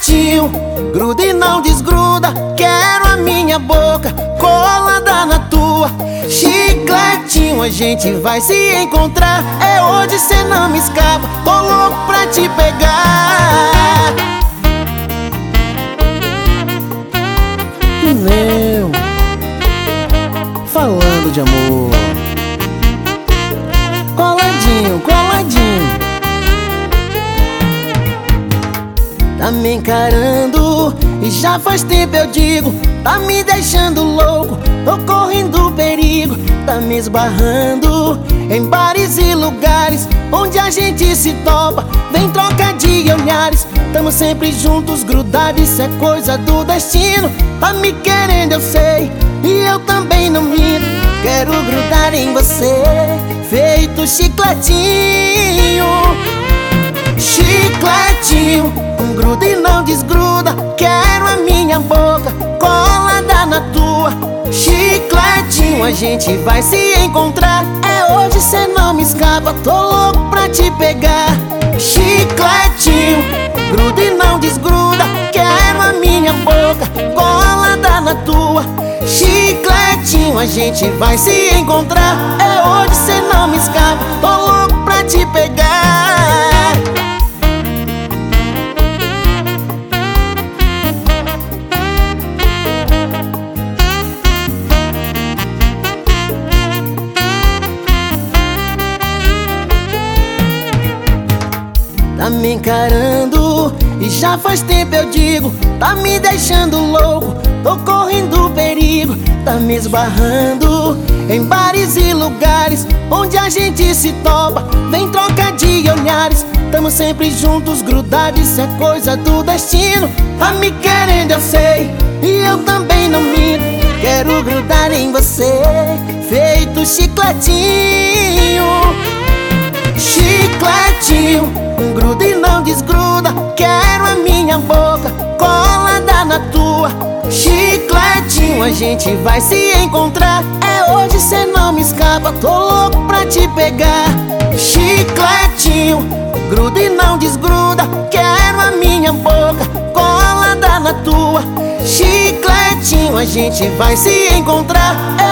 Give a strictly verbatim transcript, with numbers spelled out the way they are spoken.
Chicletinho, gruda e não desgruda. Quero a minha boca colada na tua. Chicletinho, a gente vai se encontrar. É hoje, cê não me escapa. Tô louco pra te pegar. Meu, falando de amor. Coladinho, coladinho. Tá me encarando e já faz tempo eu digo. Tá me deixando louco, tô correndo perigo. Tá me esbarrando em bares e lugares onde a gente se topa. Vem troca de olhares, tamo sempre juntos, grudados. Isso é coisa do destino. Tá me querendo, eu sei, e eu também não minto. Quero grudar em você, feito chicletinho. Chicletinho, um gruda e não desgruda. Quero a minha boca colada na tua. Chicletinho, a gente vai se encontrar. É hoje, cê não me escapa. Tô louco pra te pegar. Chicletinho, gruda e não desgruda. Quero a minha boca colada na tua. Chicletinho, a gente vai se encontrar. É hoje, cê não me escapa. Tô louco pra te pegar. Tá me encarando e já faz tempo eu digo. Tá me deixando louco, tô correndo perigo. Tá me esbarrando em bares e lugares onde a gente se topa. Vem troca de olhares, tamo sempre juntos, grudados. Isso é coisa do destino. Tá me querendo, eu sei, e eu também não minto. Quero grudar em você, feito chicletinho. Chicletinho, um gruda e não desgruda. Quero a minha boca colada na tua. Chicletinho, a gente vai se encontrar. É hoje, cê não me escapa. Tô louco pra te pegar. Chicletinho, gruda e não desgruda. Quero a minha boca colada na tua. Chicletinho, a gente vai se encontrar.